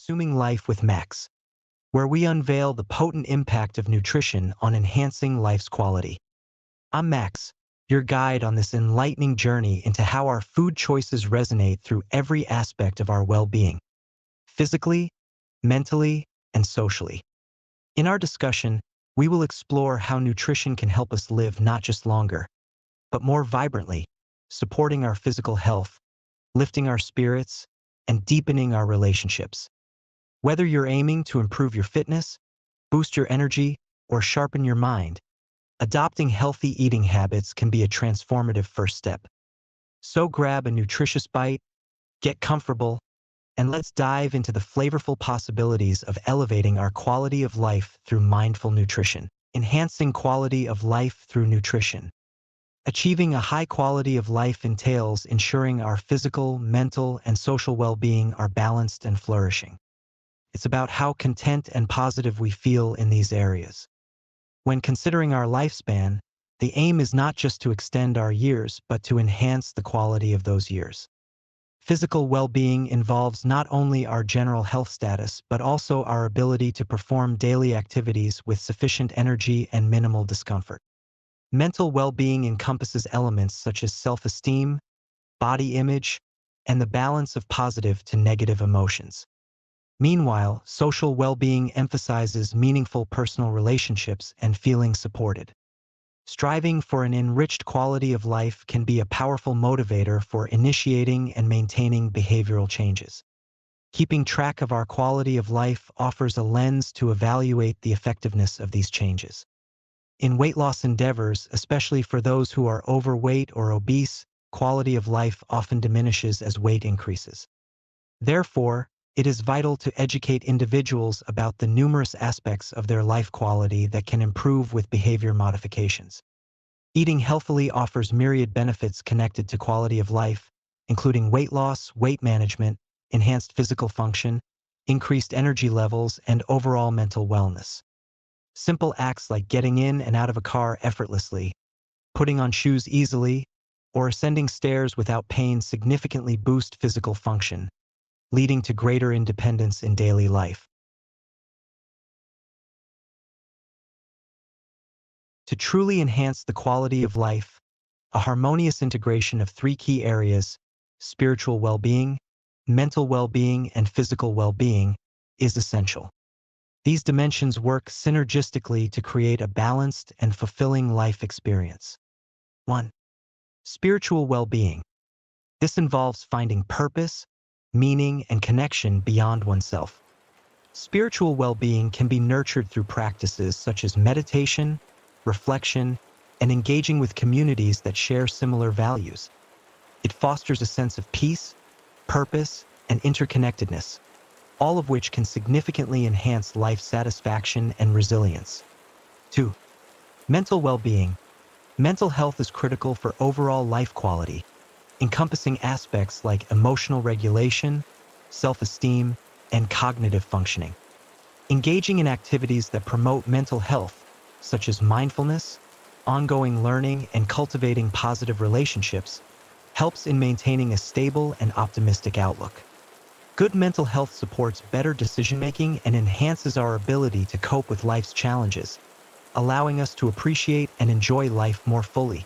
Consuming Life with Max, where we unveil the potent impact of nutrition on enhancing life's quality. I'm Max, your guide on this enlightening journey into how our food choices resonate through every aspect of our well-being, physically, mentally, and socially. In our discussion, we will explore how nutrition can help us live not just longer, but more vibrantly, supporting our physical health, lifting our spirits, and deepening our relationships. Whether you're aiming to improve your fitness, boost your energy, or sharpen your mind, adopting healthy eating habits can be a transformative first step. So grab a nutritious bite, get comfortable, and let's dive into the flavorful possibilities of elevating our quality of life through mindful nutrition. Enhancing quality of life through nutrition. Achieving a high quality of life entails ensuring our physical, mental, and social well-being are balanced and flourishing. It's about how content and positive we feel in these areas. When considering our lifespan, the aim is not just to extend our years, but to enhance the quality of those years. Physical well-being involves not only our general health status, but also our ability to perform daily activities with sufficient energy and minimal discomfort. Mental well-being encompasses elements such as self-esteem, body image, and the balance of positive to negative emotions. Meanwhile, social well-being emphasizes meaningful personal relationships and feeling supported. Striving for an enriched quality of life can be a powerful motivator for initiating and maintaining behavioral changes. Keeping track of our quality of life offers a lens to evaluate the effectiveness of these changes. In weight loss endeavors, especially for those who are overweight or obese, quality of life often diminishes as weight increases. Therefore, it is vital to educate individuals about the numerous aspects of their life quality that can improve with behavior modifications. Eating healthily offers myriad benefits connected to quality of life, including weight loss, weight management, enhanced physical function, increased energy levels, and overall mental wellness. Simple acts like getting in and out of a car effortlessly, putting on shoes easily, or ascending stairs without pain significantly boost physical function, leading to greater independence in daily life. To truly enhance the quality of life, a harmonious integration of three key areas, spiritual well-being, mental well-being, and physical well-being, is essential. These dimensions work synergistically to create a balanced and fulfilling life experience. 1. Spiritual well-being. This involves finding purpose, meaning, and connection beyond oneself. Spiritual well-being can be nurtured through practices such as meditation, reflection, and engaging with communities that share similar values. It fosters a sense of peace, purpose, and interconnectedness, all of which can significantly enhance life satisfaction and resilience. 2. Mental well-being. Mental health is critical for overall life quality, encompassing aspects like emotional regulation, self-esteem, and cognitive functioning. Engaging in activities that promote mental health, such as mindfulness, ongoing learning, and cultivating positive relationships, helps in maintaining a stable and optimistic outlook. Good mental health supports better decision-making and enhances our ability to cope with life's challenges, allowing us to appreciate and enjoy life more fully.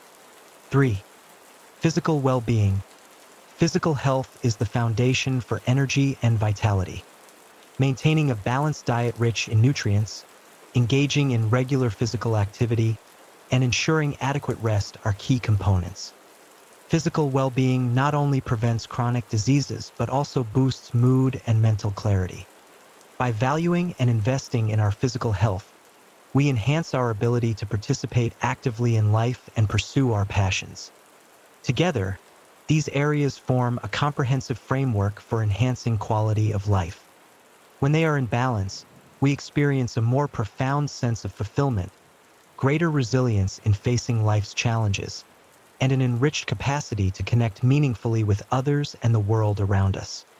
3. Physical well-being. Physical health is the foundation for energy and vitality. Maintaining a balanced diet rich in nutrients, engaging in regular physical activity, and ensuring adequate rest are key components. Physical well-being not only prevents chronic diseases, but also boosts mood and mental clarity. By valuing and investing in our physical health, we enhance our ability to participate actively in life and pursue our passions. Together, these areas form a comprehensive framework for enhancing quality of life. When they are in balance, we experience a more profound sense of fulfillment, greater resilience in facing life's challenges, and an enriched capacity to connect meaningfully with others and the world around us.